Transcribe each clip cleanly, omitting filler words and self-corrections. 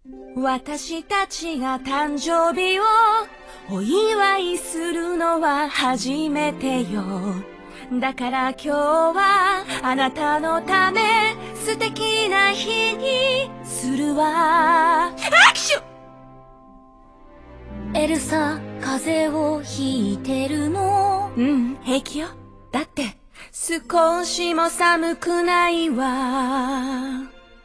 私たちが誕生日をお祝いするのは初めてよ。だから今日はあなたのため素敵な日にするわ。アクション！ エルサ、風邪をひいてるの？ うん、平気よ。だって少しも寒くないわ。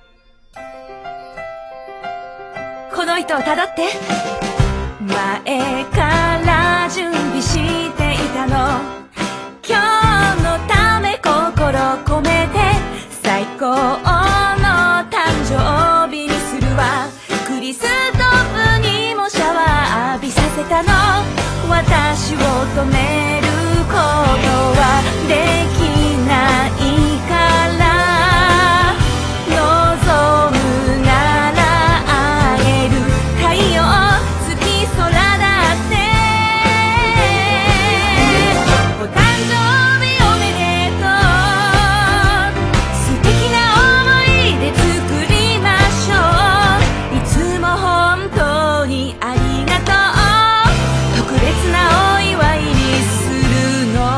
この糸をたどって。前から準備していたの。今日のため心込めて最高の誕生日にするわ。クリストフにもシャワー浴びさせたの。私を止めることはできないから望むなら会える太陽月空だってお誕生日おめでとう素敵な思い出作りましょういつも本当にありがとう特別なお祝いにするの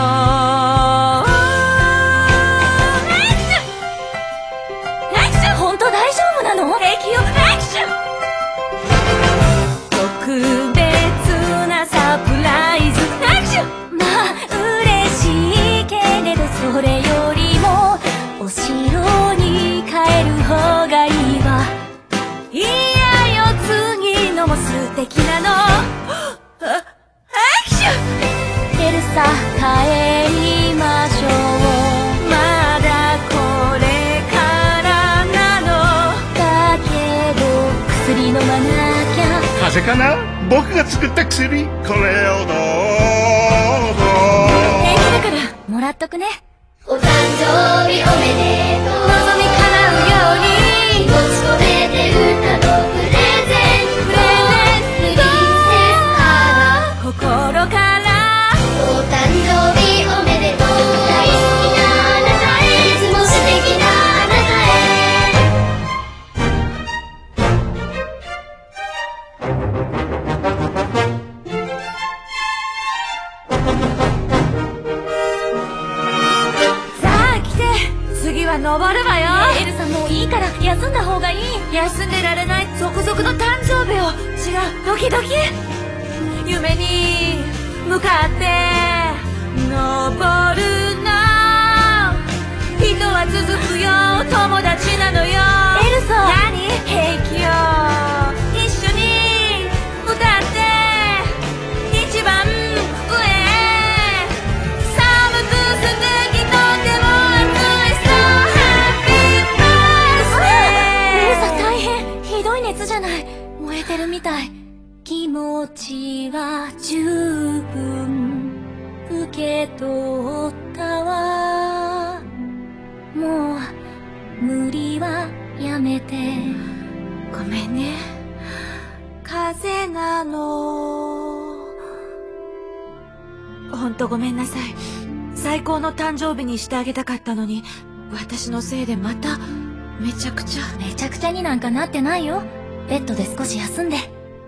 本当大丈夫なの？ 平気よアクション特別なサプライズアクションまあ嬉しいけれどそれよりもお城に帰る方がいいわ。 いやよ次のも素敵なのアクションエルサ、帰りましょう。 まだこれからなのだけど薬飲まなきゃ。 風邪かな？僕が作った薬、これをどうぞ。 平気だからもらっとくね。 お誕生日おめでとう。 望み叶うように持ち込めて歌のプレゼント。プレゼント心からお誕生日おめでとう。大好きなあなたへいつも素敵なあなたさあ来て次は登るわよエルサ、もういいから休んだ方がいい。 休んでられない続々の誕生日を違うドキドキ夢に向かって登るの人は続くよ友達なのよエルサ、 何平気よ一緒に歌って一番上寒くすてきとても暑い So happy エルサ birthday 大変、ひどい熱じゃない。燃えてるみたい。気持ちは十分受け取ったわ。もう無理はやめて。 ごめんね風邪なのほんとごめんなさい最高の誕生日にしてあげたかったのに私のせいでまためちゃくちゃめちゃくちゃになんかなってないよ。ベッドで少し休んで。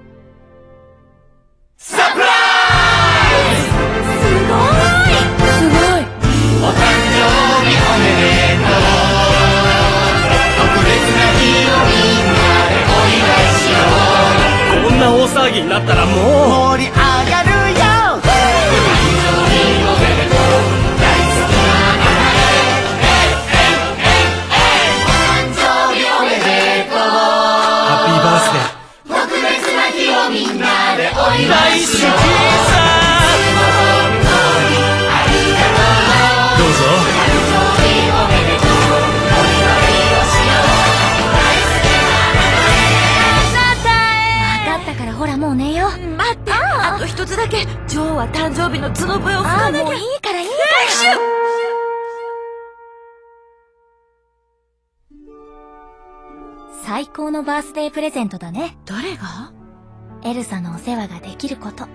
サプライすごいお誕生日おめでとう。特別な日をみんなでお祝いしよう。 こんな大騒ぎになったらもう盛り上がるよ。お誕生日おめでとう。大好きなあなたへ。お誕生日おめでとう。 ハッピーバースデー。 特別な日をみんなでお祝大好きいしよう。 さ。どうぞ。 わかったからほらもう寝よう。 待ってあと一つだけジョーは誕生日の角笛を吹かなきゃもういいからいいから。最高のバースデープレゼントだね。 誰がエルサのお世話ができること。